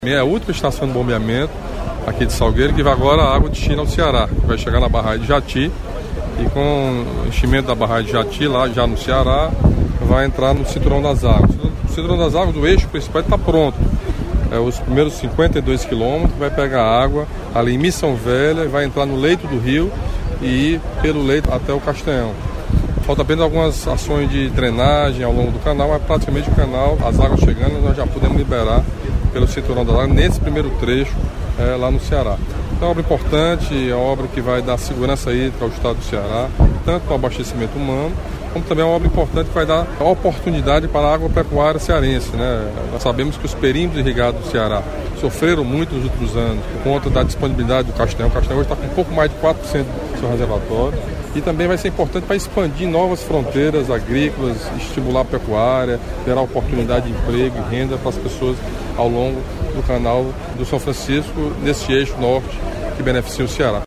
É a última estação de bombeamento aqui de Salgueiro, que vai agora a água destina ao Ceará, que vai chegar na barragem de Jati, e com o enchimento da barragem de Jati, lá já no Ceará, vai entrar no Cinturão das Águas. O Cinturão das Águas, o eixo principal está pronto. Os primeiros 52 quilômetros vai pegar água ali em Missão Velha, vai entrar no leito do rio e ir pelo leito até o Castanhão. Falta apenas algumas ações de drenagem ao longo do canal, mas praticamente o canal, as águas chegando, nós já podemos liberar pelo Cinturão das Águas nesse primeiro trecho lá no Ceará. Então é uma obra importante, é uma obra que vai dar segurança hídrica ao estado do Ceará, tanto para o abastecimento humano, como também é uma obra importante que vai dar oportunidade para a agropecuária cearense, né? Nós sabemos que os perímetros irrigados do Ceará sofreram muito nos últimos anos por conta da disponibilidade do Castanhão. O Castanhão hoje está com um pouco mais de 4% do seu reservatório. E também vai ser importante para expandir novas fronteiras agrícolas, estimular a pecuária, gerar oportunidade de emprego e renda para as pessoas ao longo do canal do São Francisco, nesse eixo norte que beneficia o Ceará.